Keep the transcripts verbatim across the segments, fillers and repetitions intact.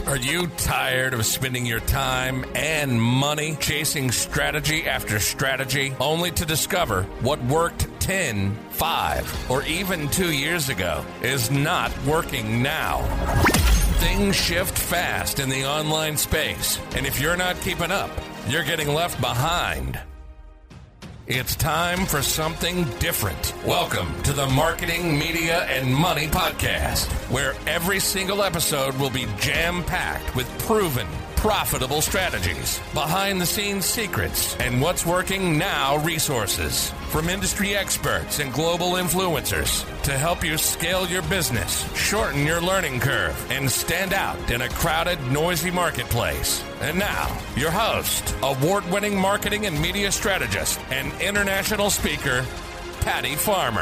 Are you tired of spending your time and money chasing strategy after strategy only to discover what worked ten, five, or even two years ago is not working now? Things shift fast in the online space, and if you're not keeping up, you're getting left behind. It's time for something different. Welcome to the Marketing, Media, and Money Podcast, where every single episode will be jam-packed with proven, profitable strategies, behind-the-scenes secrets, and what's working now resources from industry experts and global influencers to help you scale your business, shorten your learning curve, and stand out in a crowded, noisy marketplace. And now, your host, award-winning marketing and media strategist, and international speaker, Patty Farmer.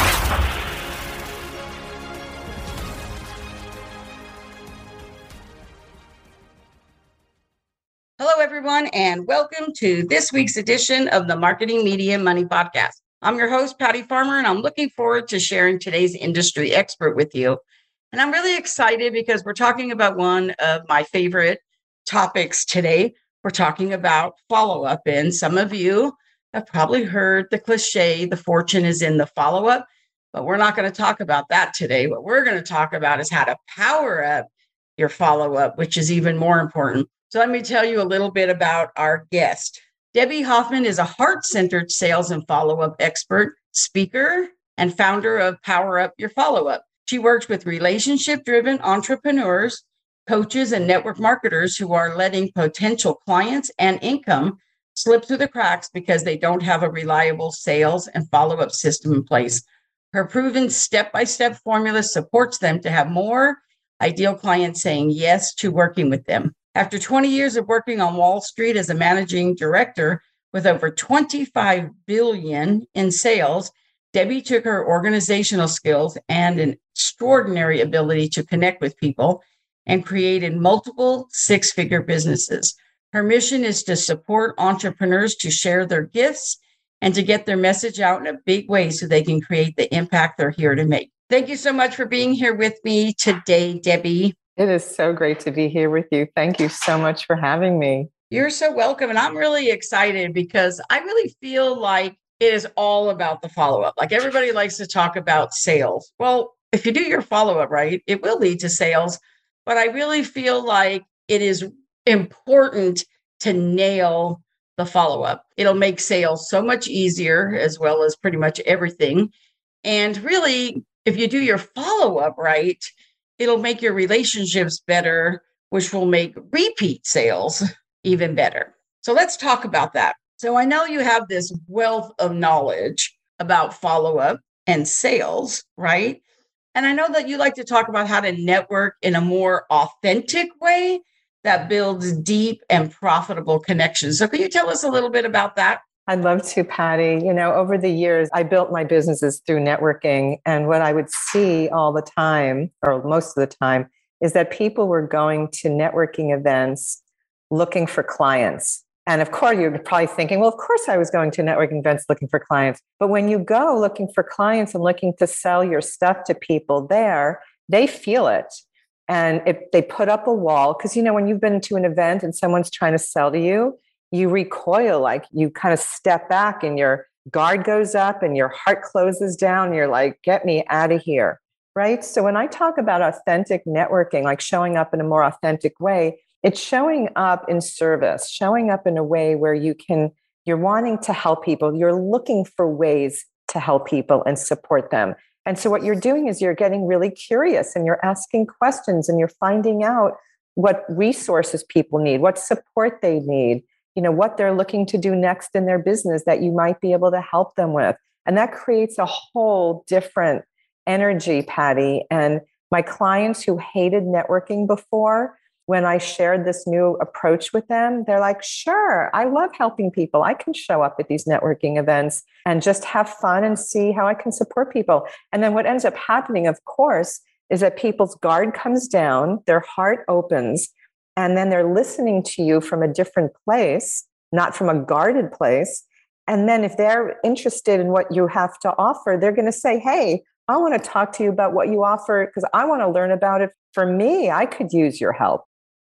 Hello, everyone, and welcome to this week's edition of the Marketing, Media, and Money Podcast. I'm your host, Patty Farmer, and I'm looking forward to sharing today's industry expert with you. And I'm really excited because we're talking about one of my favorite topics today. We're talking about follow-up, and some of you have probably heard the cliche, the fortune is in the follow-up, but we're not going to talk about that today. What we're going to talk about is how to power up your follow-up, which is even more important. So let me tell you a little bit about our guest. Debbie Hoffman is a heart-centered sales and follow-up expert, speaker, and founder of Power Up Your Follow-Up. She works with relationship-driven entrepreneurs, coaches, and network marketers who are letting potential clients and income slip through the cracks because they don't have a reliable sales and follow-up system in place. Her proven step-by-step formula supports them to have more ideal clients saying yes to working with them. After twenty years of working on Wall Street as a managing director with over twenty-five billion dollars in sales, Debbie took her organizational skills and an extraordinary ability to connect with people and created multiple six-figure businesses. Her mission is to support entrepreneurs to share their gifts and to get their message out in a big way so they can create the impact they're here to make. Thank you so much for being here with me today, Debbie. It is so great to be here with you. Thank you so much for having me. You're so welcome. And I'm really excited because I really feel like it is all about the follow-up. Like everybody likes to talk about sales. Well, if you do your follow-up right, it will lead to sales. But I really feel like it is important to nail the follow-up. It'll make sales so much easier, as well as pretty much everything. And really, if you do your follow-up right, it'll make your relationships better, which will make repeat sales even better. So let's talk about that. So I know you have this wealth of knowledge about follow-up and sales, right? And I know that you like to talk about how to network in a more authentic way that builds deep and profitable connections. So can you tell us a little bit about that? I'd love to, Patty. You know, over the years, I built my businesses through networking. And what I would see all the time, or most of the time, is that people were going to networking events looking for clients. And of course, you're probably thinking, well, of course I was going to networking events looking for clients. But when you go looking for clients and looking to sell your stuff to people there, they feel it. And if they put up a wall, because, you know, when you've been to an event and someone's trying to sell to you, you recoil, like you kind of step back and your guard goes up and your heart closes down. And you're like, get me out of here, right? So when I talk about authentic networking, like showing up in a more authentic way, it's showing up in service, showing up in a way where you can, you're wanting to help people. You're looking for ways to help people and support them. And so what you're doing is you're getting really curious and you're asking questions and you're finding out what resources people need, what support they need, you know, what they're looking to do next in their business that you might be able to help them with. And that creates a whole different energy, Patty. And my clients who hated networking before, when I shared this new approach with them, they're like, sure, I love helping people. I can show up at these networking events and just have fun and see how I can support people. And then what ends up happening, of course, is that people's guard comes down, their heart opens, and then they're listening to you from a different place, not from a guarded place. And then if they're interested in what you have to offer, they're going to say, hey, I want to talk to you about what you offer because I want to learn about it. For me, I could use your help.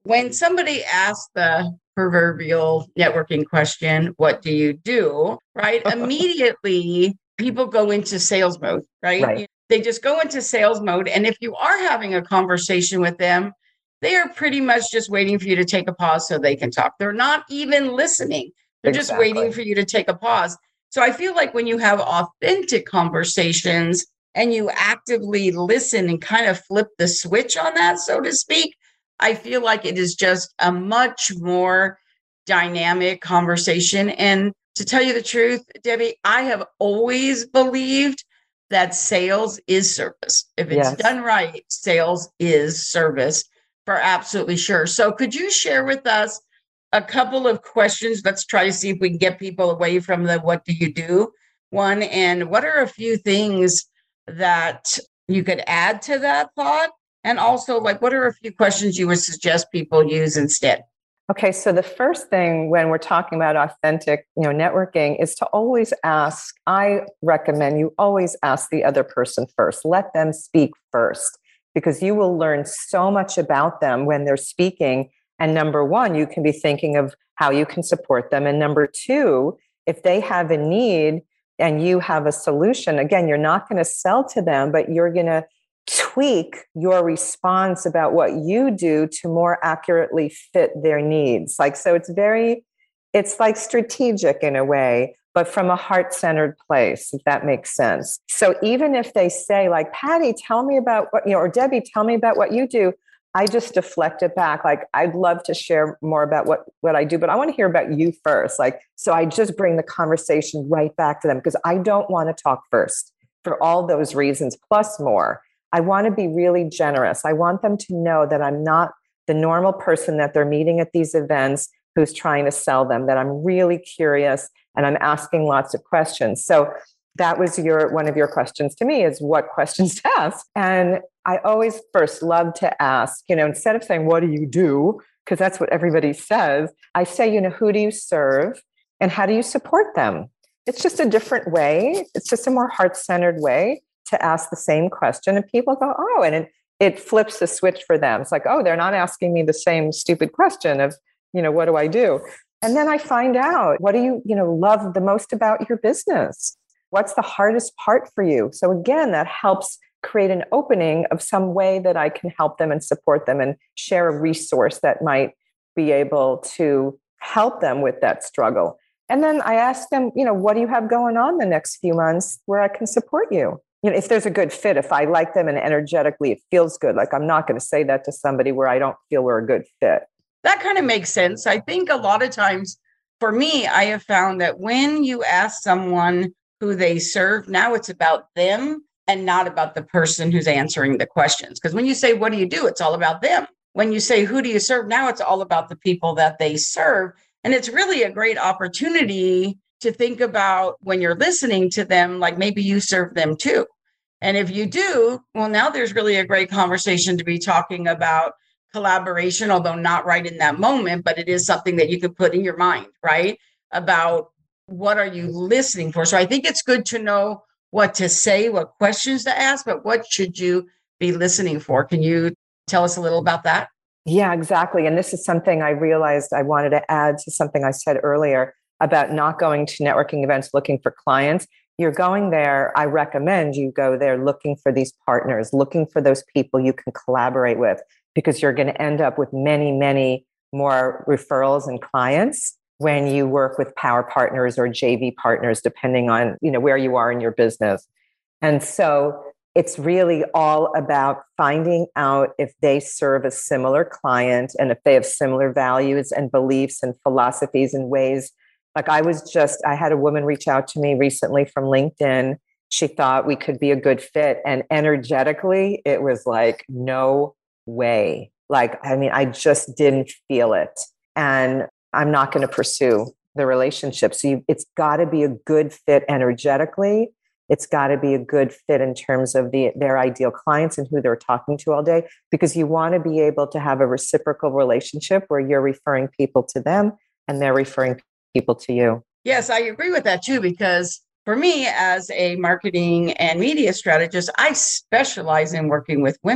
when somebody asks the proverbial networking question, what do you do? Right? Immediately, people go into sales mode, right? Right. They just go into sales mode. And if you are having a conversation with them, they are pretty much just waiting for you to take a pause so they can talk. They're not even listening. They're just Exactly. waiting for you to take a pause. So I feel like when you have authentic conversations and you actively listen and kind of flip the switch on that, so to speak, I feel like it is just a much more dynamic conversation. And to tell you the truth, Debbie, I have always believed that sales is service. If it's Yes. done right, sales is service for absolutely sure. So could you share with us a couple of questions? Let's try to see if we can get people away from the what do you do one. And what are a few things that you could add to that thought? And also, like, what are a few questions you would suggest people use instead? Okay, so the first thing when we're talking about authentic, you know, networking is to always ask. I recommend you always ask the other person first. Let them speak first, because you will learn so much about them when they're speaking. And number one, you can be thinking of how you can support them. And number two, if they have a need and you have a solution, again, you're not going to sell to them, but you're going to tweak your response about what you do to more accurately fit their needs. Like, so it's very, it's like strategic in a way, but from a heart-centered place, if that makes sense. So even if they say like, Patty, tell me about what, you know, or Debbie, tell me about what you do, I just deflect it back. Like, I'd love to share more about what, what I do, but I want to hear about you first. Like, so I just bring the conversation right back to them because I don't want to talk first for all those reasons, plus more. I want to be really generous. I want them to know that I'm not the normal person that they're meeting at these events who's trying to sell them, that I'm really curious and I'm asking lots of questions. So that was your one of your questions to me, is what questions to ask. And I always first love to ask, you know, instead of saying, what do you do? Because that's what everybody says. I say, you know, who do you serve and how do you support them? It's just a different way. It's just a more heart-centered way to ask the same question. And people go, oh, and it, it flips the switch for them. It's like, oh, they're not asking me the same stupid question of, you know, what do I do? And then I find out, what do you, you know, love the most about your business? What's the hardest part for you? So again, that helps create an opening of some way that I can help them and support them and share a resource that might be able to help them with that struggle. And then I ask them, you know, what do you have going on the next few months where I can support you? You know, if there's a good fit, if I like them and energetically it feels good, like I'm not going to say that to somebody where I don't feel we're a good fit. That kind of makes sense. I think a lot of times for me, I have found that when you ask someone who they serve, now it's about them and not about the person who's answering the questions. Because when you say, what do you do? It's all about them. When you say, who do you serve? Now it's all about the people that they serve. And it's really a great opportunity to think about when you're listening to them, like maybe you serve them too. And if you do, well, now there's really a great conversation to be talking about collaboration, although not right in that moment, but it is something that you can put in your mind, right? About what are you listening for? So I think it's good to know what to say, what questions to ask, but what should you be listening for? Can you tell us a little about that? Yeah, exactly. And this is something I realized I wanted to add to something I said earlier about not going to networking events looking for clients. You're going there, I recommend you go there looking for these partners, looking for those people you can collaborate with, because you're going to end up with many, many more referrals and clients when you work with power partners or J V partners, depending on, you know, where you are in your business. And so it's really all about finding out if they serve a similar client and if they have similar values and beliefs and philosophies and ways. Like I was just, I had a woman reach out to me recently from LinkedIn. She thought we could be a good fit. And energetically, it was like, no way. Like, I mean, I just didn't feel it. And I'm not going to pursue the relationship. So you, it's got to be a good fit energetically. It's got to be a good fit in terms of the their ideal clients and who they're talking to all day, because you want to be able to have a reciprocal relationship where you're referring people to them and they're referring people to you. Yes, I agree with that too, because for me as a marketing and media strategist, I specialize in working with women.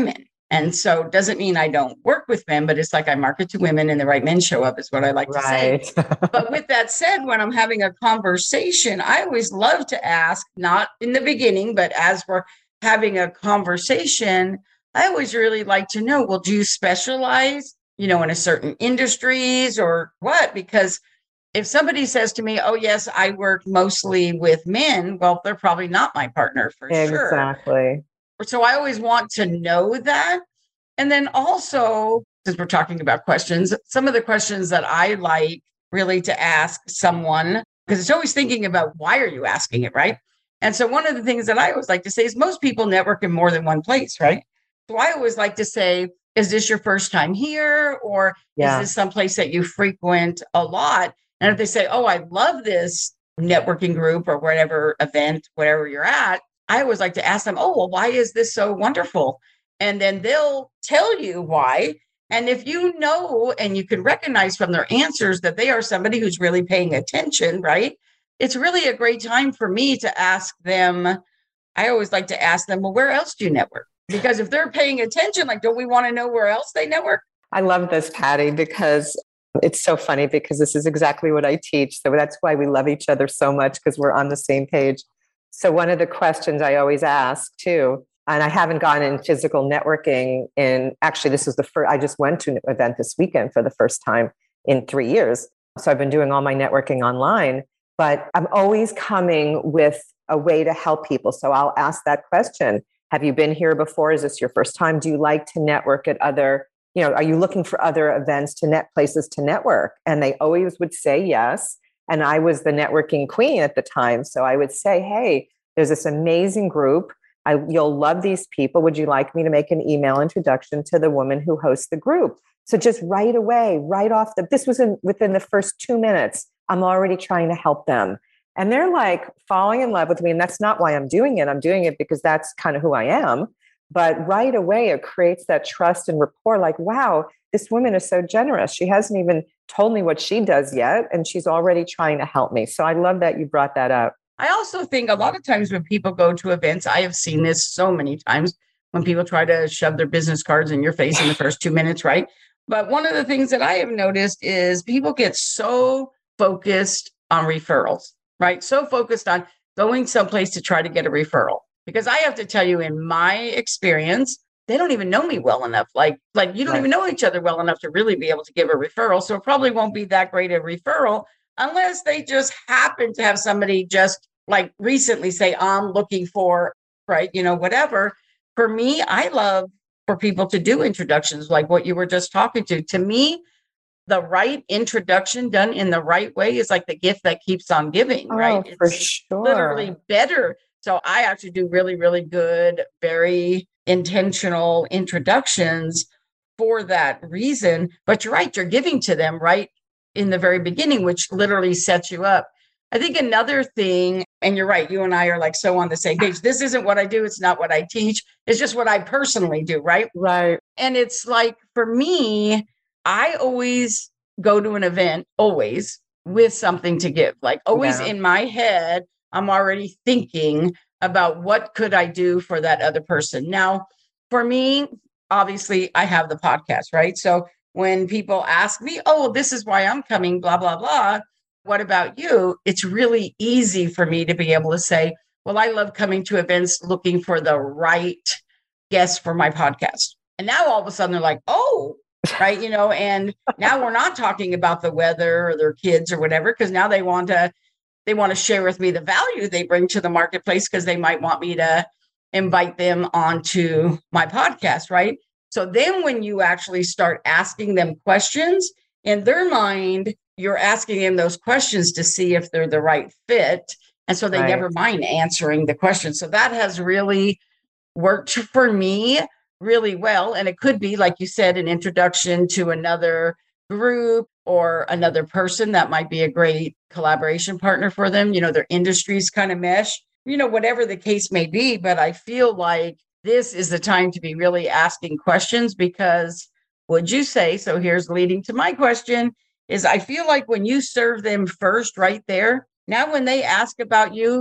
And so it doesn't mean I don't work with men, but it's like I market to women and the right men show up is what I like right. to say. But with that said, when I'm having a conversation, I always love to ask, not in the beginning, but as we're having a conversation, I always really like to know, well, do you specialize, you know, in a certain industries or what? Because if somebody says to me, oh, yes, I work mostly with men, well, they're probably not my partner for exactly. sure. Exactly. So I always want to know that. And then also, since we're talking about questions, some of the questions that I like really to ask someone, because it's always thinking about why are you asking it, right? And so one of the things that I always like to say is most people network in more than one place, right? So I always like to say, is this your first time here? Or yeah. is this someplace that you frequent a lot? And if they say, oh, I love this networking group or whatever event, whatever you're at, I always like to ask them, oh, well, why is this so wonderful? And then they'll tell you why. And if you know, and you can recognize from their answers that they are somebody who's really paying attention, right? It's really a great time for me to ask them. I always like to ask them, well, where else do you network? Because if they're paying attention, like, don't we want to know where else they network? I love this, Patty, because it's so funny because this is exactly what I teach. So that's why we love each other so much, because we're on the same page. So one of the questions I always ask too, and I haven't gone in physical networking in, actually, this is the first, I just went to an event this weekend for the first time in three years. So I've been doing all my networking online, but I'm always coming with a way to help people. So I'll ask that question. Have you been here before? Is this your first time? Do you like to network at other, you know, are you looking for other events to net places to network? And they always would say yes. And I was the networking queen at the time. So I would say, hey, there's this amazing group. I, you'll love these people. Would you like me to make an email introduction to the woman who hosts the group? So just right away, right off the, this was in, within the first two minutes, I'm already trying to help them. And they're like falling in love with me. And that's not why I'm doing it. I'm doing it because that's kind of who I am. But right away, it creates that trust and rapport. Like, wow, this woman is so generous. She hasn't even told me what she does yet. And she's already trying to help me. So I love that you brought that up. I also think a lot of times when people go to events, I have seen this so many times when people try to shove their business cards in your face in the first two minutes, right? But one of the things that I have noticed is people get so focused on referrals, right? So focused on going someplace to try to get a referral. Because I have to tell you, in my experience, they don't even know me well enough. Like, like you don't right. even know each other well enough to really be able to give a referral. So it probably won't be that great a referral unless they just happen to have somebody just like recently say, I'm looking for, right, you know, whatever. For me, I love for people to do introductions like what you were just talking to. To me, the right introduction done in the right way is like the gift that keeps on giving, right? Oh, for sure. Literally better. So I actually do really, really good, very intentional introductions for that reason. But you're right, you're giving to them right in the very beginning, which literally sets you up. I think another thing, and you're right, you and I are like so on the same page. This isn't what I do. It's not what I teach. It's just what I personally do, right? Right. And it's like, for me, I always go to an event, always with something to give. Like always yeah. in my head, I'm already thinking about what could I do for that other person. Now, for me, obviously, I have the podcast, right? So when people ask me, oh, well, this is why I'm coming, blah, blah, blah. What about you? It's really easy for me to be able to say, well, I love coming to events looking for the right guest for my podcast. And now all of a sudden they're like, oh, right. You know, and now we're not talking about the weather or their kids or whatever, because now they want to, they want to share with me the value they bring to the marketplace because they might want me to invite them onto my podcast. Right. So then when you actually start asking them questions in their mind, you're asking them those questions to see if they're the right fit. And so they right. never mind answering the question. So that has really worked for me really well. And it could be, like you said, an introduction to another group or another person that might be a great collaboration partner for them. You know, their industries kind of mesh, you know, whatever the case may be. But I feel like this is the time to be really asking questions because, would you say, so here's leading to my question, is I feel like when you serve them first right there, now when they ask about you,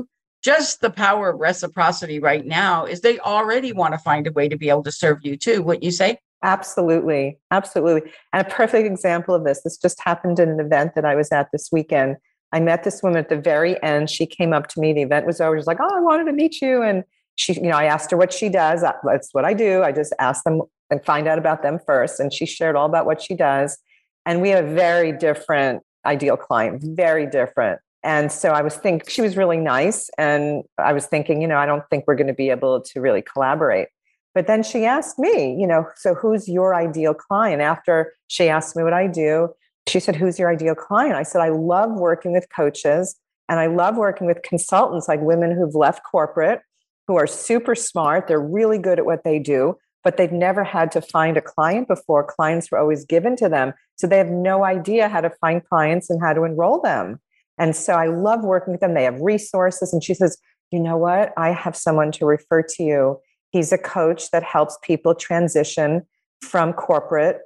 just the power of reciprocity right now is they already want to find a way to be able to serve you too, wouldn't you say? Absolutely. Absolutely. And a perfect example of this, this just happened in an event that I was at this weekend. I met this woman at the very end. She came up to me. The event was over. She's like, oh, I wanted to meet you. And she, you know, I asked her what she does. That's what I do. I just ask them and find out about them first. And she shared all about what she does. And we have a very different ideal client, very different. And so I was thinking, she was really nice. And I was thinking, you know, I don't think we're going to be able to really collaborate. But then she asked me, you know, so who's your ideal client? After she asked me what I do, she said, who's your ideal client? I said, I love working with coaches and I love working with consultants, like women who've left corporate, who are super smart. They're really good at what they do, but they've never had to find a client before. Clients were always given to them. So they have no idea how to find clients and how to enroll them. And so I love working with them. They have resources. And she says, you know what? I have someone to refer to you. He's a coach that helps people transition from corporate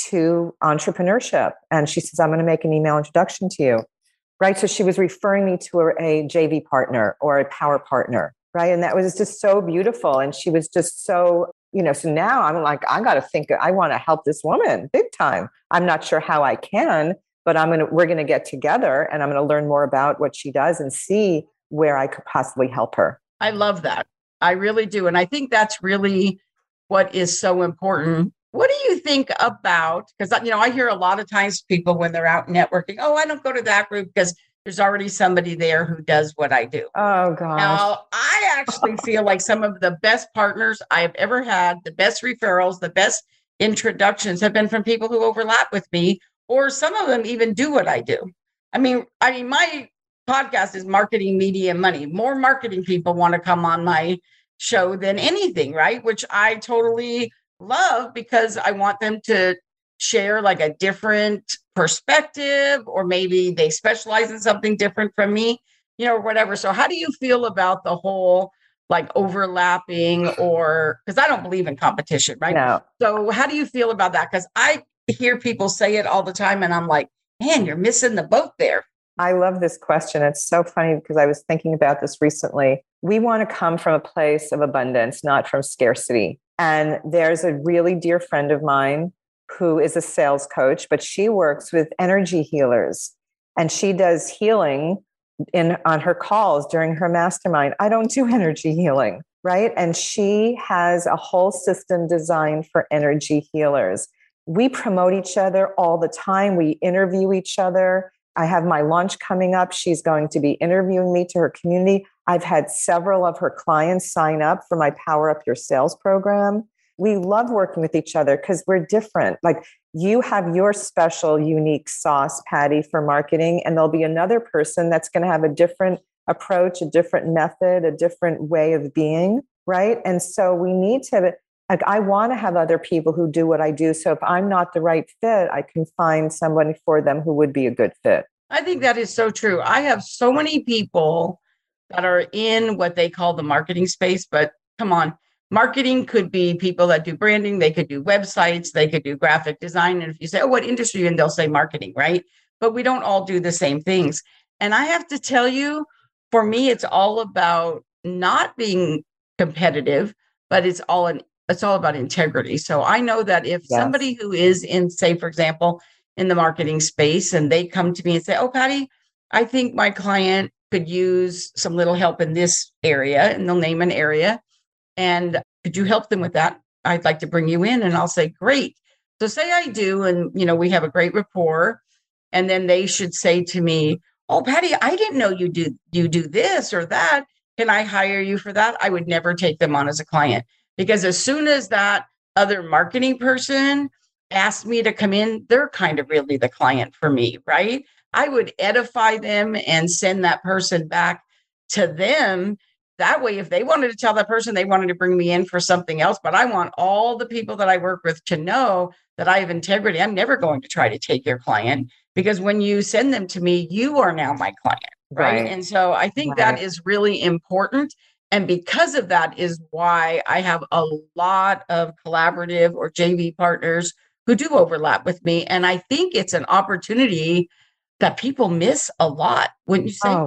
to entrepreneurship. And she says, I'm going to make an email introduction to you. Right. So she was referring me to a, a J V partner or a power partner. Right. And that was just so beautiful. And she was just so, you know, so now I'm like, I got to think, I want to help this woman big time. I'm not sure how I can, but I'm going to, we're going to get together and I'm going to learn more about what she does and see where I could possibly help her. I love that. I really do. And I think that's really what is so important. What do you think about, because, you know, I hear a lot of times people when they're out networking, oh, I don't go to that group because there's already somebody there who does what I do. Oh, gosh. Now, I actually feel like some of the best partners I have ever had, the best referrals, the best introductions have been from people who overlap with me, or some of them even do what I do. I mean, I mean, my podcast is Marketing, Media, Money. More marketing people want to come on my show than anything, right? Which I totally love because I want them to share like a different perspective, or maybe they specialize in something different from me, you know, or whatever. So how do you feel about the whole like overlapping, or because I don't believe in competition, right? No. So how do you feel about that? Because I hear people say it all the time and I'm like, man, you're missing the boat there. I love this question. It's so funny because I was thinking about this recently. We want to come from a place of abundance, not from scarcity. And there's a really dear friend of mine who is a sales coach, but she works with energy healers and she does healing in on her calls during her mastermind. I don't do energy healing, right? And she has a whole system designed for energy healers. We promote each other all the time. We interview each other. I have my launch coming up. She's going to be interviewing me to her community. I've had several of her clients sign up for my Power Up Your Sales program. We love working with each other because we're different. Like you have your special, unique sauce, Patty, for marketing, and there'll be another person that's going to have a different approach, a different method, a different way of being, right? And so we need to, like, I want to have other people who do what I do. So if I'm not the right fit, I can find somebody for them who would be a good fit. I think that is so true. I have so many people that are in what they call the marketing space, but come on, marketing could be people that do branding. They could do websites. They could do graphic design. And if you say, oh, what industry? And they'll say marketing, right? But we don't all do the same things. And I have to tell you, for me, it's all about not being competitive, but it's all an It's all about integrity. So I know that if yes. somebody who is in, say, for example, in the marketing space, and they come to me and say, oh, Patty, I think my client could use some little help in this area, and they'll name an area. And could you help them with that? I'd like to bring you in. And I'll say, great. So say I do, and, you know, we have a great rapport. And then they should say to me, oh, Patty, I didn't know you do, you do this or that. Can I hire you for that? I would never take them on as a client. Because as soon as that other marketing person asked me to come in, they're kind of really the client for me, right? I would edify them and send that person back to them. That way, if they wanted to tell that person they wanted to bring me in for something else, but I want all the people that I work with to know that I have integrity. I'm never going to try to take your client, because when you send them to me, you are now my client, right? right. And so I think right. that is really important. And because of that is why I have a lot of collaborative or J V partners who do overlap with me. And I think it's an opportunity that people miss a lot, wouldn't you say? Oh,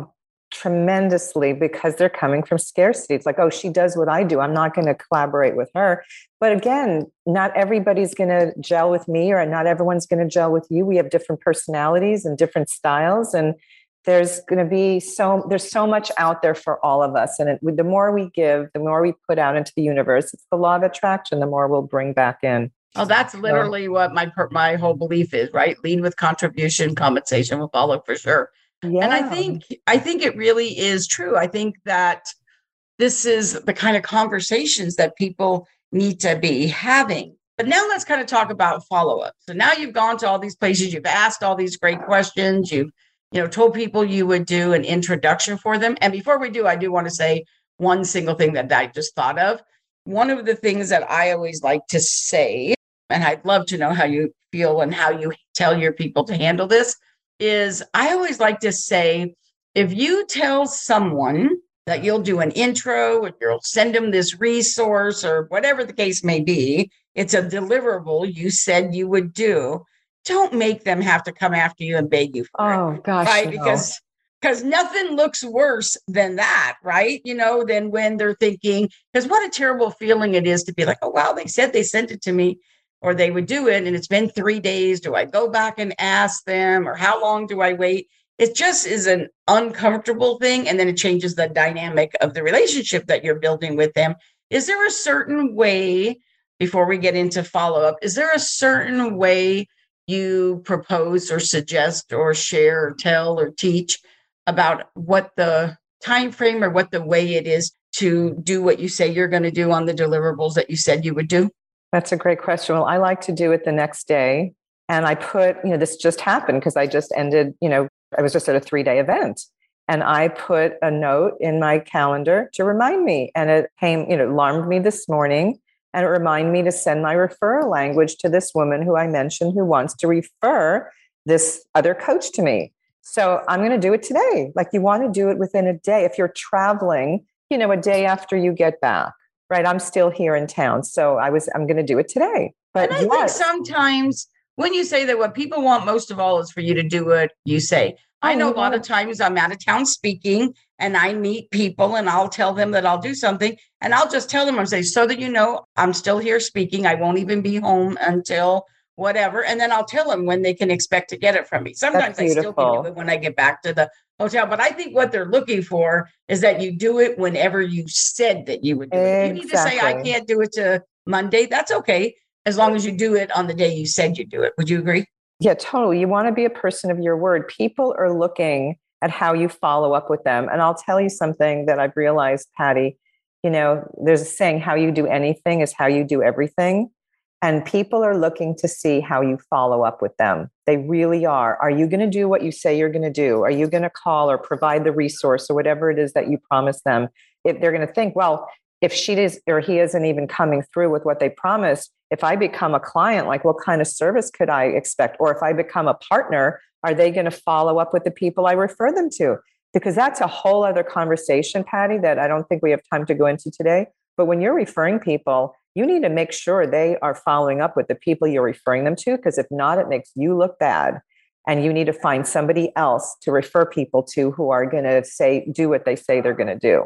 tremendously because they're coming from scarcity. It's like, oh, she does what I do. I'm not going to collaborate with her. But again, not everybody's going to gel with me, or not everyone's going to gel with you. We have different personalities and different styles. And there's going to be so, there's so much out there for all of us. And it, the more we give, the more we put out into the universe, it's the law of attraction, the more we'll bring back in. Oh, that's literally so, what my my whole belief is, right? Lead with contribution, compensation will follow for sure. Yeah. And I think I think it really is true. I think that this is the kind of conversations that people need to be having. But now let's kind of talk about follow-up. So now you've gone to all these places, you've asked all these great questions, you've you know told people you would do an introduction for them. And before we do, I do want to say one single thing that I just thought of. One of the things that I always like to say, and I'd love to know how you feel and how you tell your people to handle this, is I always like to say, if you tell someone that you'll do an intro or you'll send them this resource or whatever the case may be, it's a deliverable you said you would do, don't make them have to come after you and beg you for oh, it. Gosh, right? No. Because because nothing looks worse than that, right? You know, than when they're thinking, because what a terrible feeling it is to be like, oh, wow, they said they sent it to me, or they would do it, and it's been three days. Do I go back and ask them, or how long do I wait? It just is an uncomfortable thing, and then it changes the dynamic of the relationship that you're building with them. Is there a certain way, before we get into follow-up, is there a certain way you propose or suggest or share or tell or teach about what the time frame or what the way it is to do what you say you're going to do on the deliverables that you said you would do? That's a great question. Well, I like to do it the next day. And I put, you know, this just happened because I just ended, you know, I was just at a three day event. And I put a note in my calendar to remind me. And it came, you know, alarmed me this morning. And it reminded me to send my referral language to this woman who I mentioned who wants to refer this other coach to me. So I'm going to do it today. Like, you want to do it within a day. If you're traveling, you know, a day after you get back. Right. I'm still here in town. So I was, I'm going to do it today. But and I yes. think sometimes when you say that, what people want most of all is for you to do what you say. I know a lot of times I'm out of town speaking and I meet people and I'll tell them that I'll do something, and I'll just tell them, I'm saying, so that you know, I'm still here speaking. I won't even be home until whatever. And then I'll tell them when they can expect to get it from me. Sometimes I still can do it when I get back to the hotel. But I think what they're looking for is that you do it whenever you said that you would do it. If you need to say, I can't do it to Monday, that's okay, as long as you do it on the day you said you do it. Would you agree? Yeah, totally. You want to be a person of your word. People are looking at how you follow up with them. And I'll tell you something that I've realized, Patty, you know, there's a saying, how you do anything is how you do everything. And people are looking to see how you follow up with them. They really are. Are you going to do what you say you're going to do? Are you going to call or provide the resource or whatever it is that you promised them? If they're going to think, well, if she is or he isn't even coming through with what they promised, if I become a client, like, what kind of service could I expect? Or if I become a partner, are they going to follow up with the people I refer them to? Because that's a whole other conversation, Patty, that I don't think we have time to go into today. But when you're referring people, you need to make sure they are following up with the people you're referring them to, because if not, it makes you look bad. And you need to find somebody else to refer people to who are going to say, do what they say they're going to do.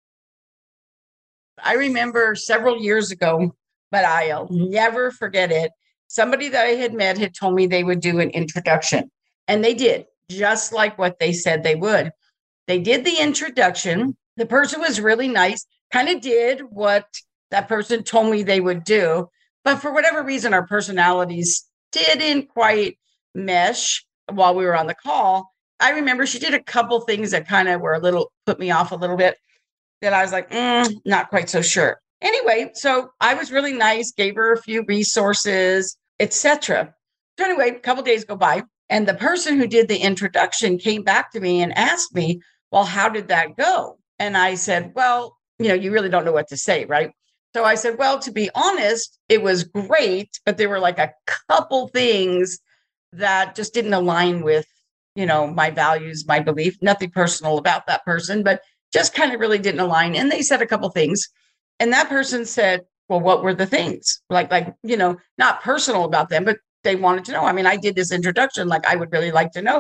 I remember several years ago, but I'll never forget it. Somebody that I had met had told me they would do an introduction, and they did just like what they said they would. They did the introduction. The person was really nice, kind of did what that person told me they would do. But for whatever reason, our personalities didn't quite mesh while we were on the call. I remember she did a couple things that kind of were a little, put me off a little bit, that I was like, mm, not quite so sure. Anyway, so I was really nice, gave her a few resources, et cetera. So anyway, a couple days go by, and the person who did the introduction came back to me and asked me, well, how did that go? And I said, well, you know, you really don't know what to say, right? So I said, well, to be honest, it was great, but there were like a couple things that just didn't align with, you know, my values, my belief, nothing personal about that person, but just kind of really didn't align. And they said a couple things. And that person said, well, what were the things? Like, like, you know, not personal about them, but they wanted to know. I mean, I did this introduction, like, I would really like to know.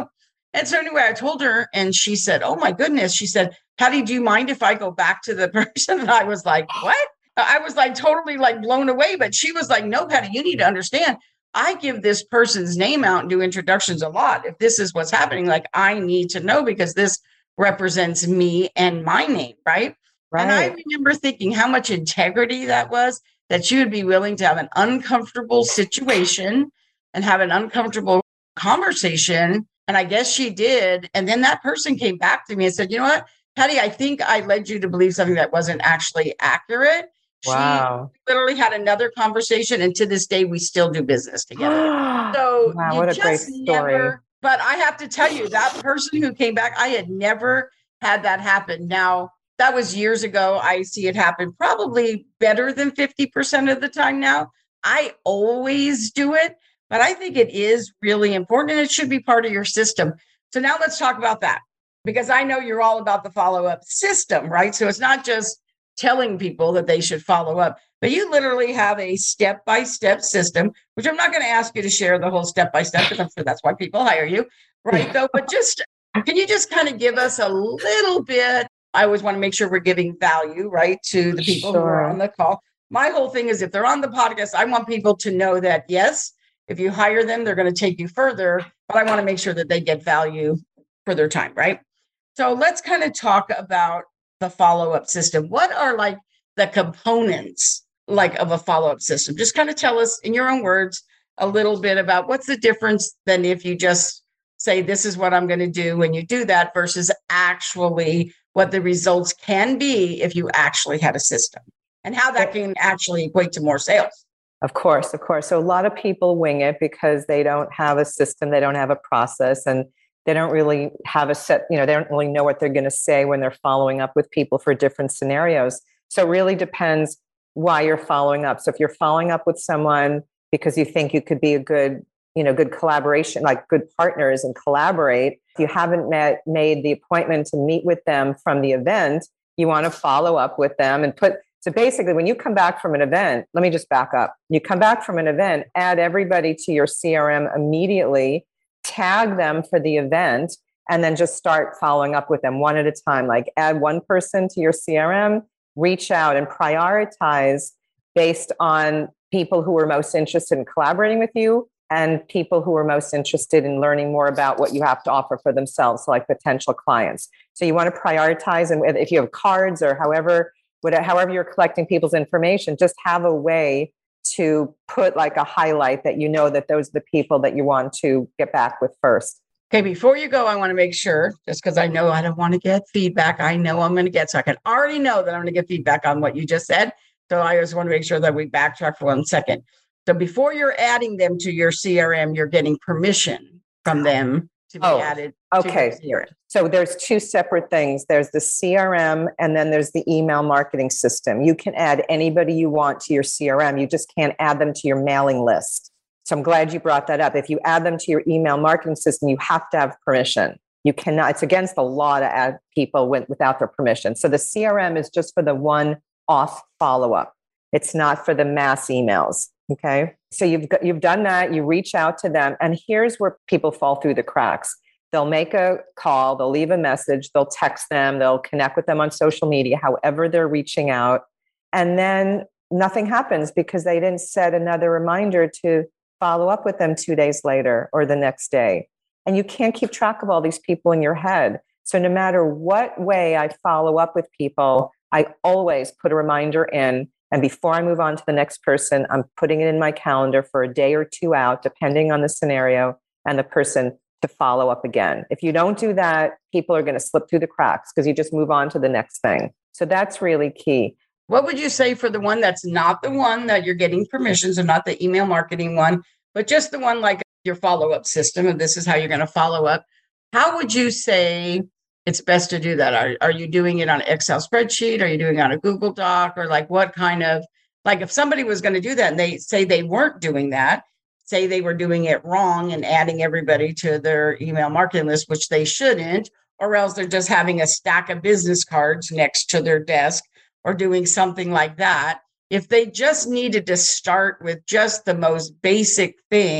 And so anyway, I told her and she said, oh my goodness. She said, Patty, do you mind if I go back to the person? And I was like, what? I was like totally like blown away. But she was like, no, Patty, you need to understand. I give this person's name out and do introductions a lot. If this is what's happening, like I need to know because this represents me and my name, right? Right. And I remember thinking how much integrity that was, that she would be willing to have an uncomfortable situation and have an uncomfortable conversation. And I guess she did. And then that person came back to me and said, you know what, Patty, I think I led you to believe something that wasn't actually accurate. Wow. She literally had another conversation. And to this day, we still do business together. So wow, you what a just great story. never, but I have to tell you, that person who came back, I had never had that happen. Now, that was years ago. I see it happen probably better than fifty percent of the time now. I always do it, but I think it is really important and it should be part of your system. So now let's talk about that, because I know you're all about the follow-up system, right? So it's not just telling people that they should follow up, but you literally have a step-by-step system, which I'm not going to ask you to share the whole step-by-step because I'm sure that's why people hire you, right? Though, but just, can you just kind of give us a little bit? I always want to make sure we're giving value, right, to the people sure. who are on the call. My whole thing is if they're on the podcast, I want people to know that, yes, if you hire them, they're going to take you further, but I want to make sure that they get value for their time, right? So let's kind of talk about the follow-up system. What are like the components like of a follow-up system? Just kind of tell us in your own words a little bit about what's the difference than if you just say, this is what I'm going to do when you do that versus actually what the results can be if you actually had a system and how that can actually equate to more sales. Of course, of course. So a lot of people wing it because they don't have a system, they don't have a process, and they don't really have a set, you know, they don't really know what they're going to say when they're following up with people for different scenarios. So it really depends why you're following up. So if you're following up with someone because you think you could be a good, you know, good collaboration, like good partners and collaborate, if you haven't met, made the appointment to meet with them from the event, you want to follow up with them and put, so basically when you come back from an event, let me just back up. You come back from an event, add everybody to your C R M immediately, tag them for the event, and then just start following up with them one at a time. Like add one person to your C R M, reach out and prioritize based on people who are most interested in collaborating with you and people who are most interested in learning more about what you have to offer for themselves, so like potential clients. So you want to prioritize, and if you have cards or however, whatever, however you're collecting people's information, just have a way to put like a highlight that you know that those are the people that you want to get back with first. Okay, before you go, I want to make sure, just because I know I don't want to get feedback, I know I'm going to get, so I can already know that I'm going to get feedback on what you just said. So I just want to make sure that we backtrack for one second. So before you're adding them to your C R M, you're getting permission from them to be oh, added okay. to your C R M. So there's two separate things. There's the C R M and then there's the email marketing system. You can add anybody you want to your C R M. You just can't add them to your mailing list. So I'm glad you brought that up. If you add them to your email marketing system, you have to have permission. You cannot, it's against the law to add people without their permission. So the C R M is just for the one-off follow-up. It's not for the mass emails. Okay. So you've got, you've done that. You reach out to them. And here's where people fall through the cracks. They'll make a call, they'll leave a message, they'll text them, they'll connect with them on social media, however they're reaching out. And then nothing happens because they didn't set another reminder to follow up with them two days later or the next day. And you can't keep track of all these people in your head. So no matter what way I follow up with people, I always put a reminder in. And before I move on to the next person, I'm putting it in my calendar for a day or two out, depending on the scenario and the person, to follow up again. If you don't do that, people are going to slip through the cracks because you just move on to the next thing. So that's really key. What would you say for the one that's not the one that you're getting permissions, or not the email marketing one, but just the one like your follow-up system, and this is how you're going to follow up? How would you say it's best to do that? Are, are you doing it on an Excel spreadsheet? Are you doing it on a Google Doc? Or like what kind of, like if somebody was going to do that and they say they weren't doing that, say they were doing it wrong and adding everybody to their email marketing list, which they shouldn't, or else they're just having a stack of business cards next to their desk or doing something like that. If they just needed to start with just the most basic thing,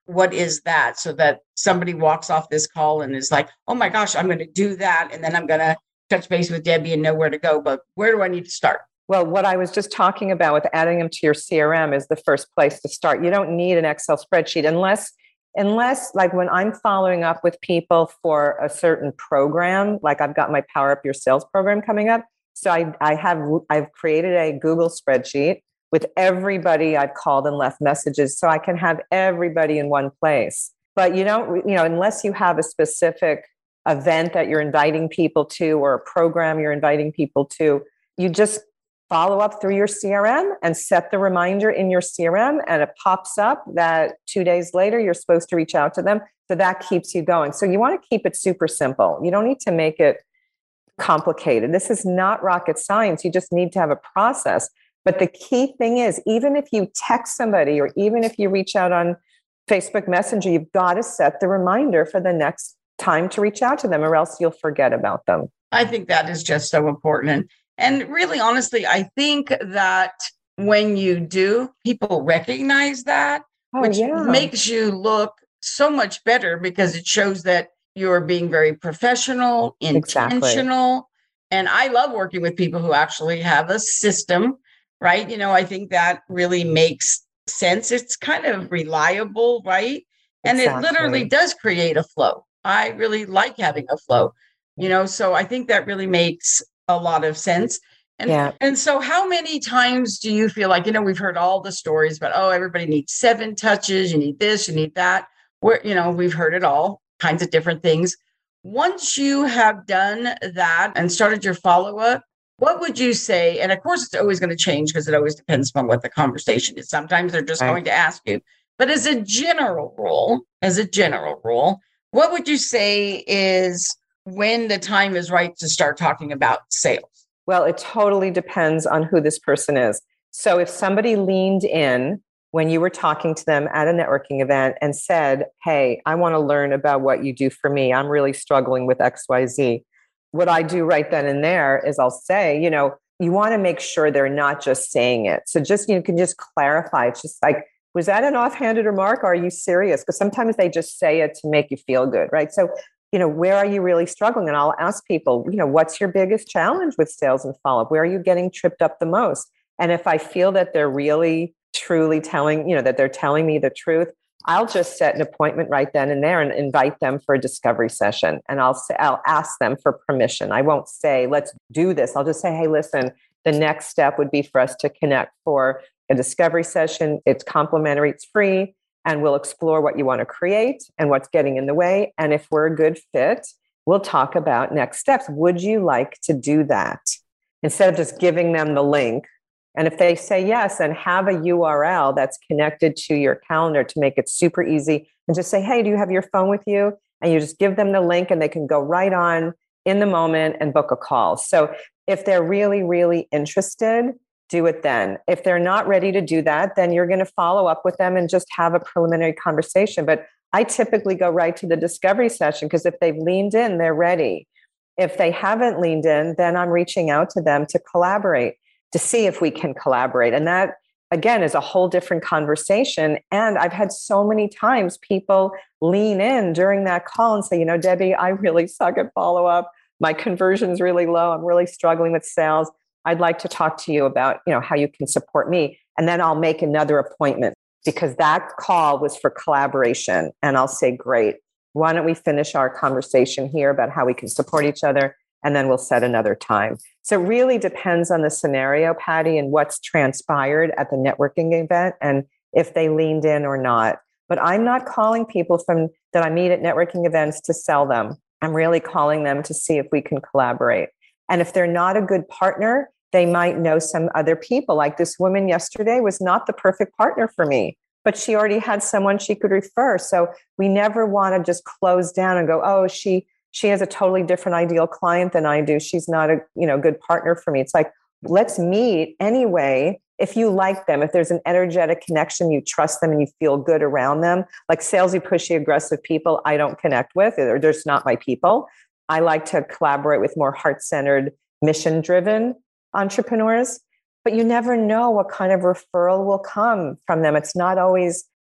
what is that? So that somebody walks off this call and is like, oh my gosh, I'm going to do that. And then I'm going to touch base with Debbie and know where to go. But where do I need to start? Well, what I was just talking about with adding them to your C R M is the first place to start. You don't need an Excel spreadsheet unless, unless like when I'm following up with people for a certain program, like I've got my Power Up Your Sales program coming up. So I, I have, I've created a Google spreadsheet with everybody I've called and left messages so I can have everybody in one place. But you don't, you know, unless you have a specific event that you're inviting people to or a program you're inviting people to, you just follow up through your C R M and set the reminder in your C R M, and it pops up that two days later you're supposed to reach out to them. So that keeps you going. So you want to keep it super simple. You don't need to make it complicated. This is not rocket science. You just need to have a process. But the key thing is, even if you text somebody or even if you reach out on Facebook Messenger, you've got to set the reminder for the next time to reach out to them, or else you'll forget about them. I think that is just so important. And really, honestly, I think that when you do, people recognize that, oh, which yeah. makes you look so much better because it shows that you're being very professional, intentional. Exactly. And I love working with people who actually have a system, right? You know, I think that really makes sense. It's kind of reliable, right? And exactly. It literally does create a flow. I really like having a flow, you know, so I think that really makes a lot of sense. And, yeah. and so how many times do you feel like, you know, we've heard all the stories about, oh, everybody needs seven touches. You need this, you need that. Where, you know, we've heard it all kinds of different things. Once you have done that and started your follow-up, what would you say? And of course, it's always going to change because it always depends on what the conversation is. Sometimes they're just right. going to ask you. But as a general rule, as a general rule, what would you say is when the time is right to start talking about sales? Well, it totally depends on who this person is. So if somebody leaned in when you were talking to them at a networking event and said, hey, I want to learn about what you do for me. I'm really struggling with X Y Z. What I do right then and there is I'll say, you know, you want to make sure they're not just saying it. So just, you can just clarify. It's just like, was that an offhanded remark? Or are you serious? Because sometimes they just say it to make you feel good, right? So, you know, where are you really struggling? And I'll ask people, you know, what's your biggest challenge with sales and follow-up? Where are you getting tripped up the most? And if I feel that they're really, truly telling, you know, that they're telling me the truth, I'll just set an appointment right then and there and invite them for a discovery session. And I'll say, I'll ask them for permission. I won't say, let's do this. I'll just say, hey, listen, the next step would be for us to connect for a discovery session. It's complimentary, it's free, and we'll explore what you want to create and what's getting in the way. And if we're a good fit, we'll talk about next steps. Would you like to do that? Instead of just giving them the link. And if they say yes, then have a U R L that's connected to your calendar to make it super easy. And just say, hey, do you have your phone with you? And you just give them the link and they can go right on in the moment and book a call. So if they're really, really interested, do it then. If they're not ready to do that, then you're going to follow up with them and just have a preliminary conversation. But I typically go right to the discovery session because if they've leaned in, they're ready. If they haven't leaned in, then I'm reaching out to them to collaborate, to see if we can collaborate. And that, again, is a whole different conversation. And I've had so many times people lean in during that call and say, you know, Debbie, I really suck at follow-up. My conversion's really low. I'm really struggling with sales. I'd like to talk to you about, you know, how you can support me. And then I'll make another appointment because that call was for collaboration. And I'll say, great, why don't we finish our conversation here about how we can support each other? And then we'll set another time. So it really depends on the scenario, Patty, and what's transpired at the networking event and if they leaned in or not. But I'm not calling people from that I meet at networking events to sell them. I'm really calling them to see if we can collaborate. And if they're not a good partner, they might know some other people. Like this woman yesterday was not the perfect partner for me, but she already had someone she could refer. So we never want to just close down and go, oh, she she has a totally different ideal client than I do. She's not a, you know, good partner for me. It's like, let's meet anyway. If you like them, if there's an energetic connection, you trust them and you feel good around them. Like salesy, pushy, aggressive people, I don't connect with, or they're just not my people. I like to collaborate with more heart-centered, mission-driven entrepreneurs, but you never know what kind of referral will come from them. It's not always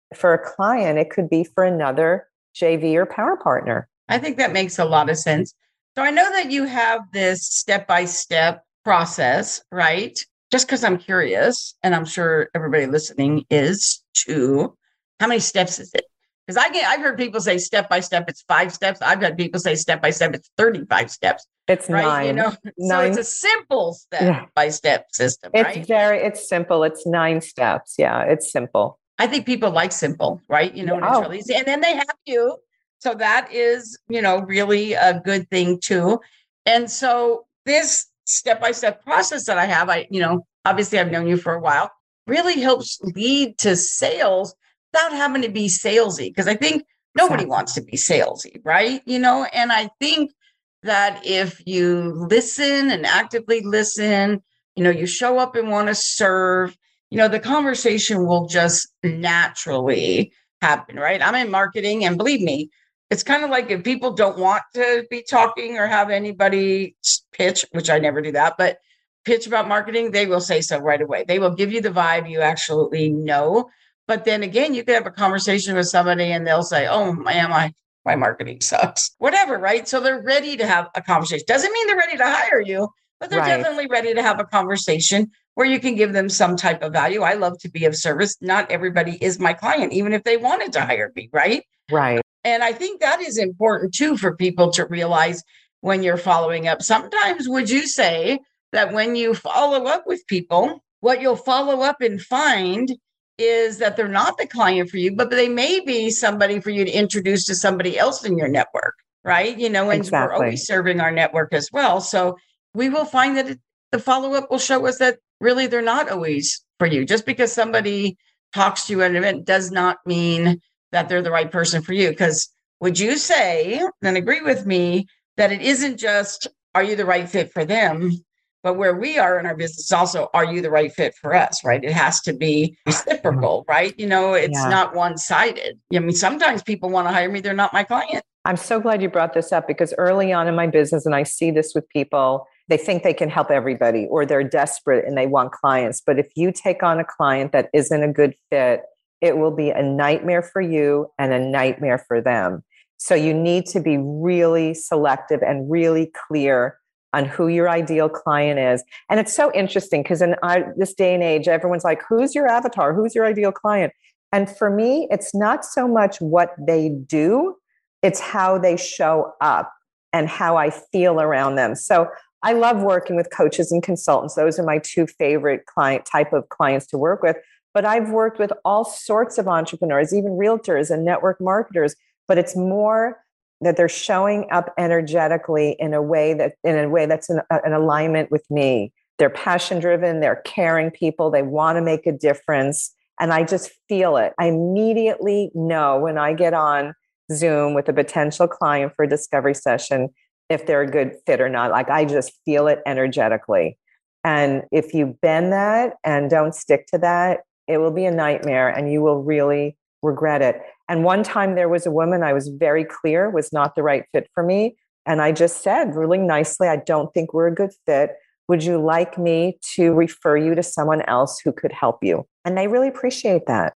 for a client, it could be for another J V or power partner. I think that makes a lot of sense. So I know that you have this step-by-step process, right? Just because I'm curious, and I'm sure everybody listening is too, how many steps is it? Because I get, I've heard people say step-by-step, it's five steps. I've had people say step-by-step, it's thirty-five steps. It's right? nine. You know, nine. So it's a simple step-by-step system, it's right? It's very, it's simple. It's nine steps. Yeah, it's simple. I think people like simple, right? You know, and it's really easy. And then they have you. So that is, you know, really a good thing too. And so this step-by-step process that I have, I, you know, obviously I've known you for a while, really helps lead to sales without having to be salesy. Because I think nobody exactly. wants to be salesy, right? You know, and I think that if you listen and actively listen, you know, you show up and want to serve, you know, the conversation will just naturally happen, right? I'm in marketing, and believe me, it's kind of like if people don't want to be talking or have anybody pitch, which I never do that, but pitch about marketing, they will say so right away. They will give you the vibe you actually know. But then again, you could have a conversation with somebody and they'll say, oh, man, my, my marketing sucks, whatever, right? So they're ready to have a conversation. Doesn't mean they're ready to hire you, but they're right. definitely ready to have a conversation where you can give them some type of value. I love to be of service. Not everybody is my client, even if they wanted to hire me, right? Right. And I think that is important too for people to realize when you're following up. Sometimes would you say that when you follow up with people, what you'll follow up and find is that they're not the client for you, but they may be somebody for you to introduce to somebody else in your network, right? You know, and exactly. we're always serving our network as well. So we will find that it, the follow-up will show us that really they're not always for you. Just because somebody talks to you at an event does not mean that they're the right person for you. Because would you say, and agree with me, that it isn't just, are you the right fit for them? But where we are in our business also, are you the right fit for us, right? It has to be reciprocal, right? You know, it's yeah. not one-sided. I mean, sometimes people want to hire me, they're not my client. I'm so glad you brought this up, because early on in my business, and I see this with people, they think they can help everybody, or they're desperate and they want clients. But if you take on a client that isn't a good fit, it will be a nightmare for you and a nightmare for them. So you need to be really selective and really clear on who your ideal client is. And it's so interesting because in our, this day and age, everyone's like, who's your avatar? Who's your ideal client? And for me, it's not so much what they do, it's how they show up and how I feel around them. So I love working with coaches and consultants. Those are my two favorite client type of clients to work with. But I've worked with all sorts of entrepreneurs, even realtors and network marketers. But it's more that they're showing up energetically in a way that in a way that's in an alignment with me. They're passion driven, they're caring people, they want to make a difference. And I just feel it. I immediately know when I get on Zoom with a potential client for a discovery session, if they're a good fit or not. Like I just feel it energetically. And if you bend that and don't stick to that, it will be a nightmare and you will really regret it. And one time there was a woman I was very clear was not the right fit for me. And I just said really nicely, I don't think we're a good fit. Would you like me to refer you to someone else who could help you? And they really appreciate that.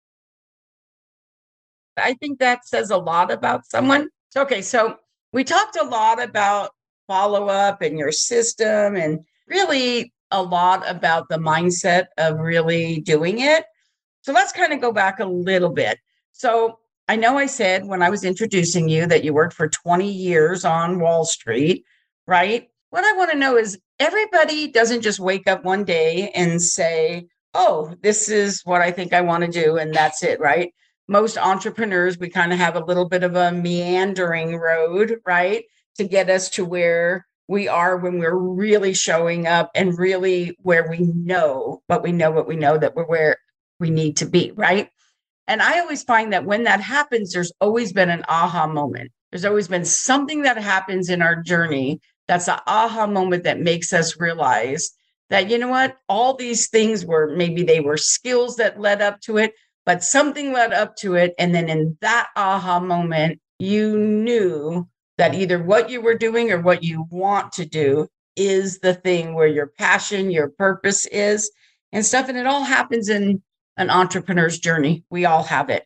I think that says a lot about someone. Okay, so we talked a lot about follow-up and your system and really a lot about the mindset of really doing it. So let's kind of go back a little bit. So I know I said when I was introducing you that you worked for twenty years on Wall Street, right? What I want to know is everybody doesn't just wake up one day and say, oh, this is what I think I want to do. And that's it, right? Most entrepreneurs, we kind of have a little bit of a meandering road, right? To get us to where we are when we're really showing up and really where we know, but we know what we know that we're where we need to be, right? And I always find that when that happens, there's always been an aha moment. There's always been something that happens in our journey that's an aha moment that makes us realize that, you know what, all these things were, maybe they were skills that led up to it, but something led up to it. And then in that aha moment, you knew that either what you were doing or what you want to do is the thing where your passion, your purpose is and stuff. And it all happens in an entrepreneur's journey. We all have it.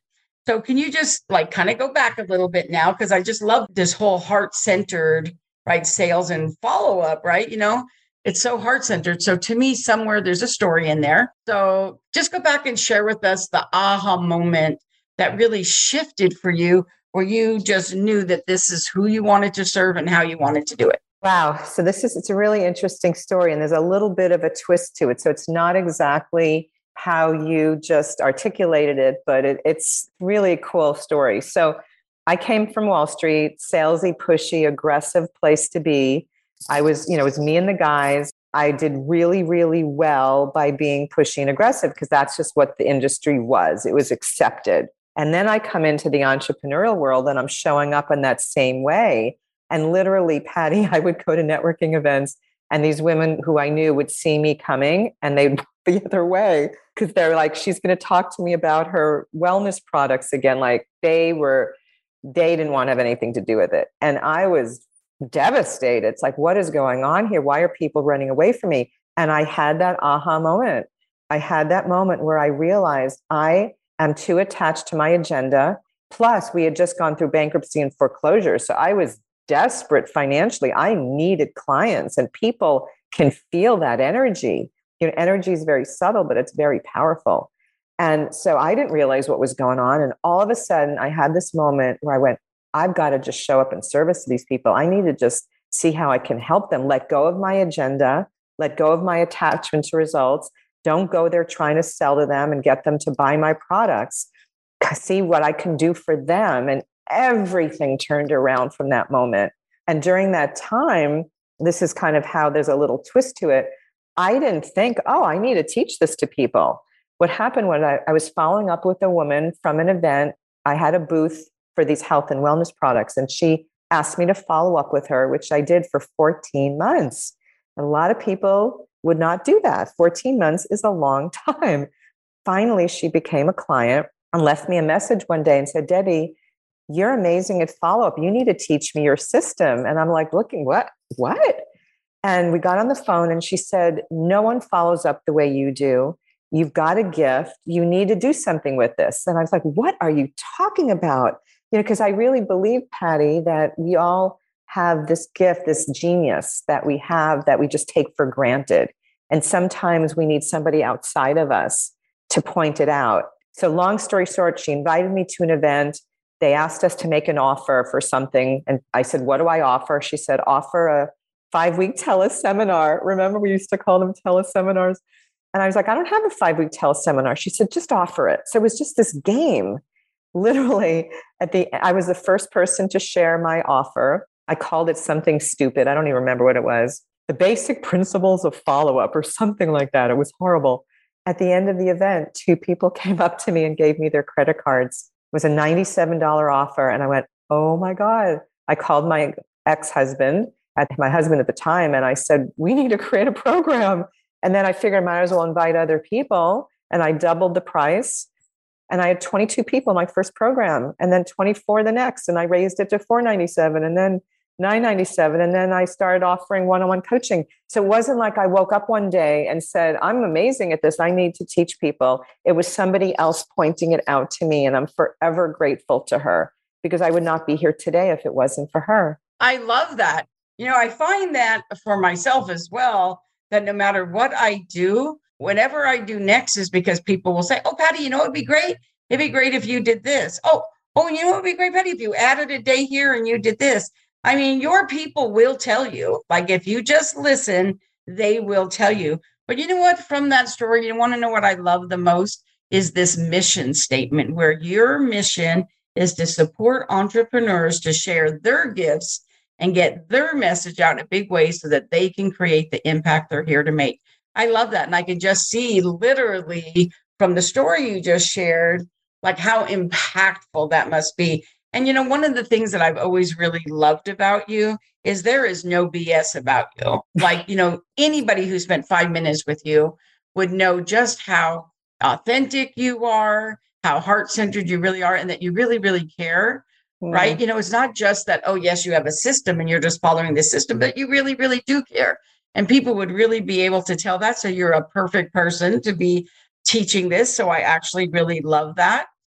So can you just like kind of go back a little bit now? Because I just love this whole heart-centered, right? Sales and follow-up, right? You know, it's so heart-centered. So to me, somewhere there's a story in there. So just go back and share with us the aha moment that really shifted for you, where you just knew that this is who you wanted to serve and how you wanted to do it. Wow. So this is, it's a really interesting story, and there's a little bit of a twist to it. So it's not exactly how you just articulated it, but it, it's really a cool story. So I came from Wall Street, salesy, pushy, aggressive place to be. I was, you know, it was me and the guys. I did really, really well by being pushy and aggressive because that's just what the industry was. It was accepted. And then I come into the entrepreneurial world and I'm showing up in that same way. And literally, Patty, I would go to networking events and these women who I knew would see me coming and they'd the other way because they're like, she's going to talk to me about her wellness products again. Like they were, they didn't want to have anything to do with it. And I was devastated. It's like, what is going on here? Why are people running away from me? And I had that aha moment. I had that moment where I realized I am too attached to my agenda. Plus, we had just gone through bankruptcy and foreclosure. So I was desperate financially. I needed clients, and people can feel that energy. You know, energy is very subtle, but it's very powerful. And so I didn't realize what was going on. And all of a sudden I had this moment where I went, I've got to just show up in service to these people. I need to just see how I can help them. Let go of my agenda, let go of my attachment to results. Don't go there trying to sell to them and get them to buy my products. See what I can do for them. And everything turned around from that moment. And during that time, this is kind of how there's a little twist to it. I didn't think, oh, I need to teach this to people. What happened was I, I was following up with a woman from an event. I had a booth for these health and wellness products, and she asked me to follow up with her, which I did for fourteen months. A lot of people would not do that. fourteen months is a long time. Finally, she became a client and left me a message one day and said, Debbie, you're amazing at follow-up. You need to teach me your system. And I'm like, looking, what? What? And we got on the phone and she said, no one follows up the way you do. You've got a gift. You need to do something with this. And I was like, what are you talking about? You know, because I really believe, Patty, that we all have this gift, this genius that we have that we just take for granted. And sometimes we need somebody outside of us to point it out. So long story short, she invited me to an event. They asked us to make an offer for something. And I said, what do I offer? She said, offer a five-week teleseminar. Remember, we used to call them teleseminars. And I was like, I don't have a five-week teleseminar. She said, just offer it. So it was just this game. Literally, at the I was the first person to share my offer. I called it something stupid. I don't even remember what it was. The basic principles of follow-up or something like that. It was horrible. At the end of the event, two people came up to me and gave me their credit cards. It was a ninety-seven dollars offer. And I went, oh my God. I called my ex-husband, my husband at the time, and I said, we need to create a program. And then I figured I might as well invite other people. And I doubled the price. And I had twenty-two people in my first program, and then twenty-four the next. And I raised it to four ninety-seven, and then nine ninety-seven. And then I started offering one-on-one coaching. So it wasn't like I woke up one day and said, I'm amazing at this. I need to teach people. It was somebody else pointing it out to me. And I'm forever grateful to her, because I would not be here today if it wasn't for her. I love that. You know, I find that for myself as well, that no matter what I do, whatever I do next is because people will say, oh, Patty, you know, it'd be great. It'd be great if you did this. Oh, oh, you know, it'd be great, Patty, if you added a day here and you did this. I mean, your people will tell you, like, if you just listen, they will tell you. But you know what? From that story, you want to know what I love the most is this mission statement, where your mission is to support entrepreneurs to share their gifts and get their message out in a big way so that they can create the impact they're here to make. I love that. And I can just see literally from the story you just shared, like how impactful that must be. And, you know, one of the things that I've always really loved about you is there is no B S about you. Like, you know, anybody who spent five minutes with you would know just how authentic you are, how heart-centered you really are, and that you really, really care. Mm. Right. You know, it's not just that, oh, yes, you have a system and you're just following the system, but you really, really do care. And people would really be able to tell that. So you're a perfect person to be teaching this. So I actually really love that.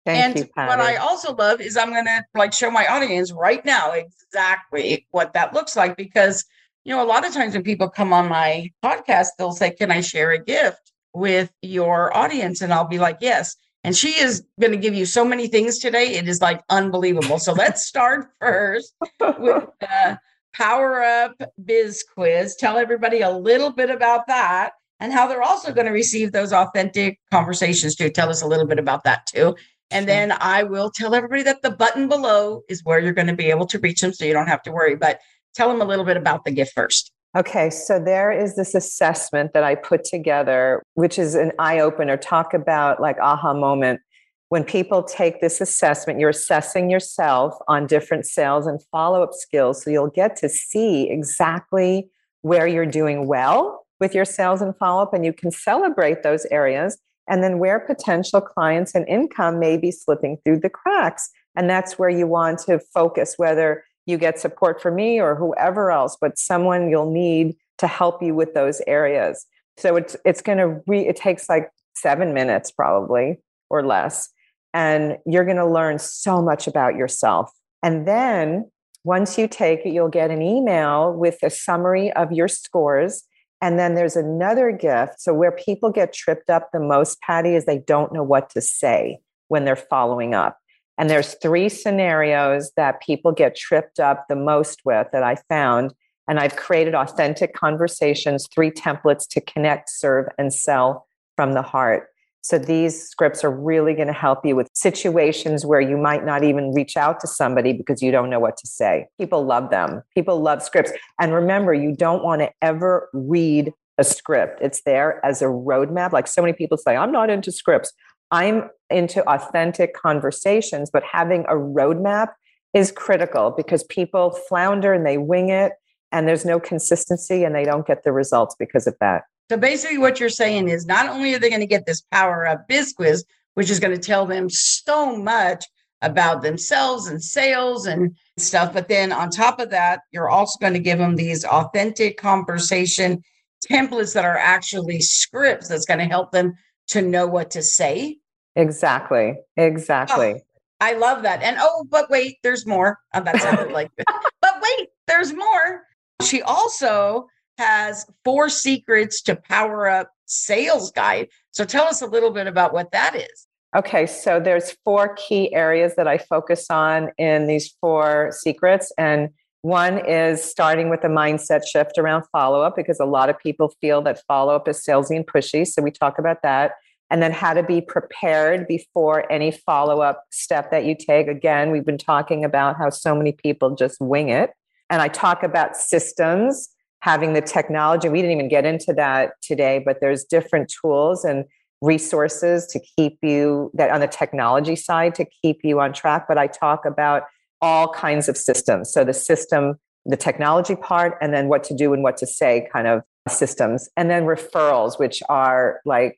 Thank and you, Patty. what I also love is I'm going to like show my audience right now exactly what that looks like, because, you know, a lot of times when people come on my podcast, they'll say, can I share a gift with your audience? And I'll be like, yes. And she is going to give you so many things today. It is like unbelievable. So let's start first with the Power Up Biz Quiz. Tell everybody a little bit about that and how they're also going to receive those authentic conversations too. Tell us a little bit about that too. And then I will tell everybody that the button below is where you're going to be able to reach them, so you don't have to worry. But tell them a little bit about the gift first. Okay, so there is this assessment that I put together, which is an eye-opener. Talk about like aha moment. When people take this assessment, you're assessing yourself on different sales and follow-up skills. So you'll get to see exactly where you're doing well with your sales and follow-up, and you can celebrate those areas. And then where potential clients and income may be slipping through the cracks. And that's where you want to focus, whether you get support from me or whoever else, but someone you'll need to help you with those areas. So it's it's going to re, it takes like seven minutes probably or less. And you're going to learn so much about yourself. And then once you take it, you'll get an email with a summary of your scores. And then there's another gift. So where people get tripped up the most, Patty, is they don't know what to say when they're following up. And there's three scenarios that people get tripped up the most with that I found. And I've created authentic conversations, three templates to connect, serve, and sell from the heart. So these scripts are really going to help you with situations where you might not even reach out to somebody because you don't know what to say. People love them. People love scripts. And remember, you don't want to ever read a script. It's there as a roadmap. Like so many people say, I'm not into scripts. I'm into authentic conversations, but having a roadmap is critical because people flounder and they wing it and there's no consistency and they don't get the results because of that. So basically what you're saying is not only are they going to get this Power Up Biz Quiz, which is going to tell them so much about themselves and sales and stuff, but then on top of that, you're also going to give them these authentic conversation templates that are actually scripts that's going to help them to know what to say. Exactly. Exactly. Oh, I love that. And oh, but wait, there's more. Oh, that sounded like, but wait, there's more. She also has four secrets to power up sales guide. So tell us a little bit about what that is. Okay, so there's four key areas that I focus on in these four secrets. And one is starting with a mindset shift around follow-up, because a lot of people feel that follow-up is salesy and pushy. So we talk about that. And then how to be prepared before any follow-up step that you take. Again, we've been talking about how so many people just wing it. And I talk about systems, having the technology. We didn't even get into that today, but there's different tools and resources to keep you that on the technology side to keep you on track. But I talk about all kinds of systems. So the system, the technology part, and then what to do and what to say kind of systems. And then referrals, which are like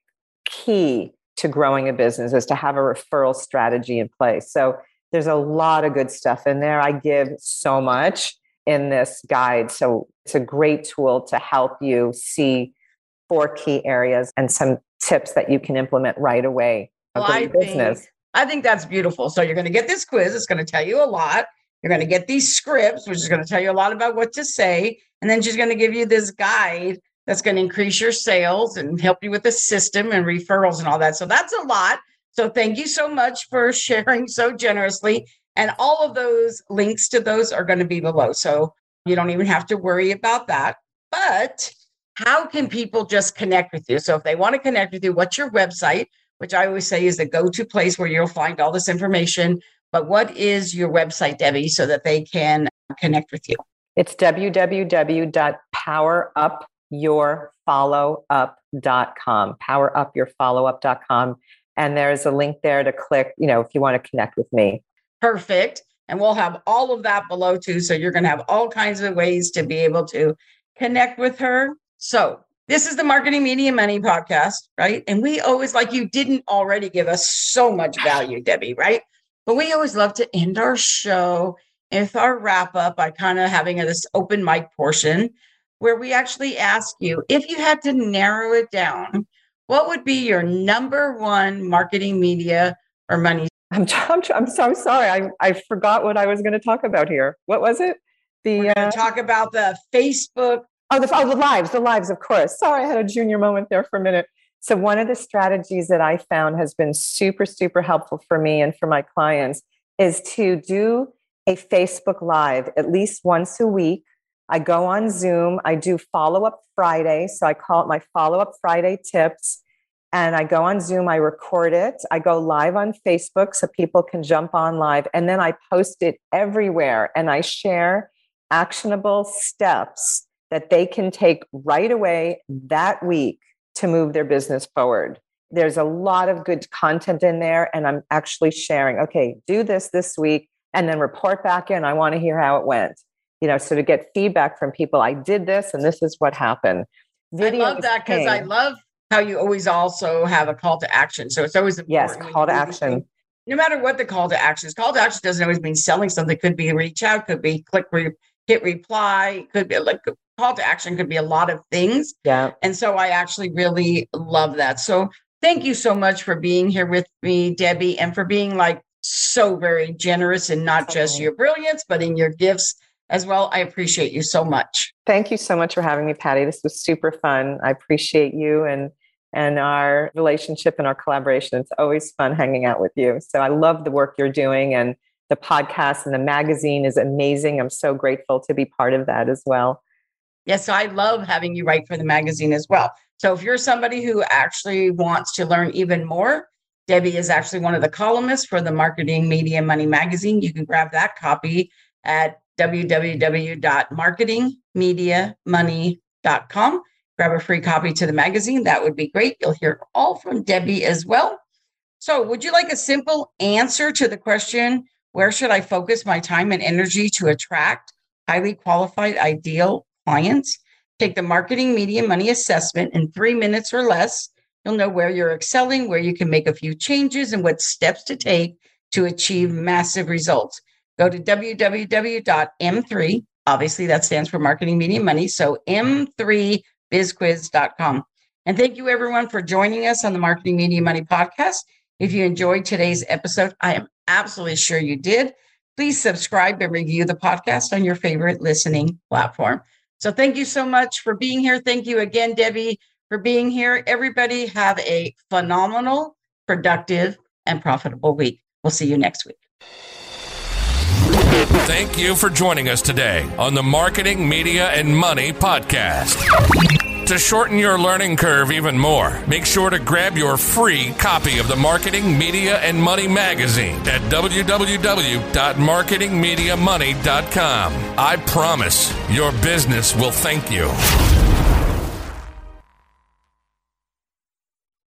key to growing a business, is to have a referral strategy in place. So there's a lot of good stuff in there. I give so much in this guide. So it's a great tool to help you see four key areas and some tips that you can implement right away. Well, I think, I think that's beautiful. So you're going to get this quiz. It's going to tell you a lot. You're going to get these scripts, which is going to tell you a lot about what to say. And then she's going to give you this guide that's going to increase your sales and help you with the system and referrals and all that. So that's a lot. So thank you so much for sharing so generously. And all of those links to those are going to be below. So you don't even have to worry about that. But how can people just connect with you? So if they want to connect with you, what's your website? Which I always say is the go-to place where you'll find all this information. But what is your website, Debbie, so that they can connect with you? It's w w w dot power up your follow up dot com, power up your follow up dot com. And there's a link there to click, you know, if you want to connect with me. Perfect. And we'll have all of that below too. So you're going to have all kinds of ways to be able to connect with her. So this is the Marketing Media Money podcast, right? And we always, like you didn't already give us so much value, Debbie, right? But we always love to end our show with our wrap up by kind of having this open mic portion where we actually ask you, if you had to narrow it down, what would be your number one marketing media or money I'm, I'm, I'm so sorry. I, I forgot what I was going to talk about here. What was it? The We're going to uh, talk about the Facebook. Oh the, oh, the lives, the lives, of course. Sorry, I had a junior moment there for a minute. So one of the strategies that I found has been super, super helpful for me and for my clients is to do a Facebook Live at least once a week. I go on Zoom. I do follow-up Friday. So I call it my follow-up Friday tips. And I go on Zoom. I record it. I go live on Facebook so people can jump on live. And then I post it everywhere. And I share actionable steps that they can take right away that week to move their business forward. There's a lot of good content in there. And I'm actually sharing, okay, do this this week and then report back in. I want to hear how it went. You know, so to get feedback from people, I did this and this is what happened. Video I love that because I love how you always also have a call to action. So it's always important. Yes, call to action. No matter what the call to action is, call to action doesn't always mean selling something. It could be reach out, could be click, re- hit reply, could be like call to action could be a lot of things. Yeah. And so I actually really love that. So thank you so much for being here with me, Debbie, and for being like so very generous in not just your brilliance, but in your gifts as well. I appreciate you so much. Thank you so much for having me, Patty. This was super fun. I appreciate you and and our relationship and our collaboration. It's always fun hanging out with you. So I love the work you're doing, and the podcast and the magazine is amazing. I'm so grateful to be part of that as well. Yes, so I love having you write for the magazine as well. So if you're somebody who actually wants to learn even more, Debbie is actually one of the columnists for the Marketing Media Money magazine. You can grab that copy at w w w dot marketing media money dot com. Grab a free copy to the magazine. That would be great. You'll hear all from Debbie as well. So would you like a simple answer to the question, where should I focus my time and energy to attract highly qualified, ideal clients? Take the Marketing Media Money assessment in three minutes or less. You'll know where you're excelling, where you can make a few changes, and what steps to take to achieve massive results. Go to w w w dot m three, obviously that stands for Marketing Media Money, so m three biz quiz dot com. And thank you everyone for joining us on the Marketing Media Money podcast. If you enjoyed today's episode, I am absolutely sure you did. Please subscribe and review the podcast on your favorite listening platform. So thank you so much for being here. Thank you again, Debbie, for being here. Everybody have a phenomenal, productive, and profitable week. We'll see you next week. Thank you for joining us today on the Marketing, Media, and Money podcast. To shorten your learning curve even more, make sure to grab your free copy of the Marketing, Media, and Money magazine at w w w dot marketing media money dot com. I promise your business will thank you.